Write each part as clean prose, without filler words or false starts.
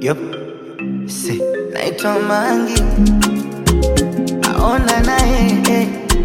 Yup, si naitwa Mangi, aona naye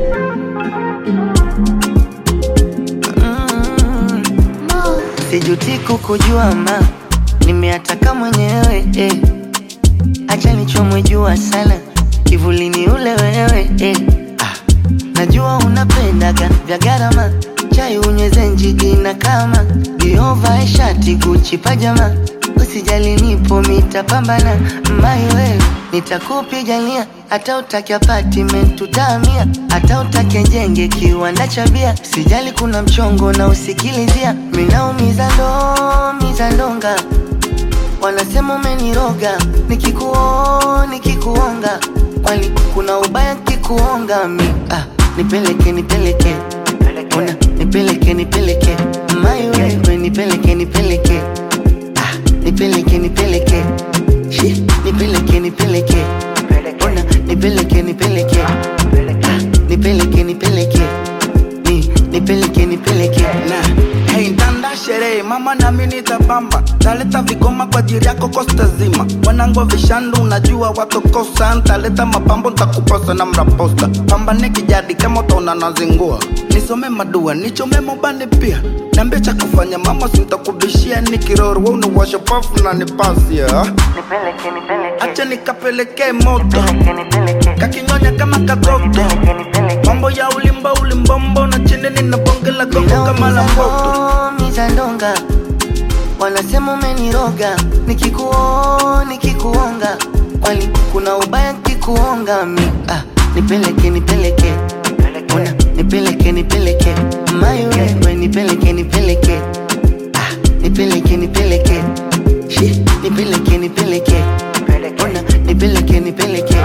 sijuti kukujua ma nimeataka mwenyewe acha nichomwe jua sana kivulini ule wewe najua unapendaga vya gharama chai unyeze njigi na kama Giova shati Gucci pajama usijali nipo mitapambana mai wewe nitakupigania hata utaki apartment tutamia hata utaki jenge kiwanda cha bia sijali kuna mchongo na usikilizia minaumiza ndonga wanasema umeniroga nikikuonga wali kuna ubaya nikikuonga nipeleke ona nipeleke mai wewe nipeleke nipeleke shi nipeleke ona nipeleke nipeleke na hey ndanda sherehe mama na mimi nitabamba taleta vigoma kwa ajili yako kosta zima wanangu vishandu unajua watokosa ntaleta mapambo nitakuposa na mraposta pambane kijadi kama utaona nazingua nisome madua nichome mobani pia niambie cha kufanya mama sitakubishia nikiroro wewe unawasha pafu na nipasia nipeleke acha nikapeleke moto kakinyonya kama kagoto mambo ya ulimbombo na chini ninabonge la gongo kama la moto mizandonga wanasema umeniroga nikikuonga wali kuna ubaya nikikuonga nipeleke ona nipeleke mai wewe nipeleke shi nipeleke ona nipeleke nipeleke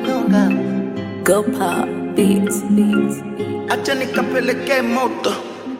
Go Pop Beats. acha nikapeleke moto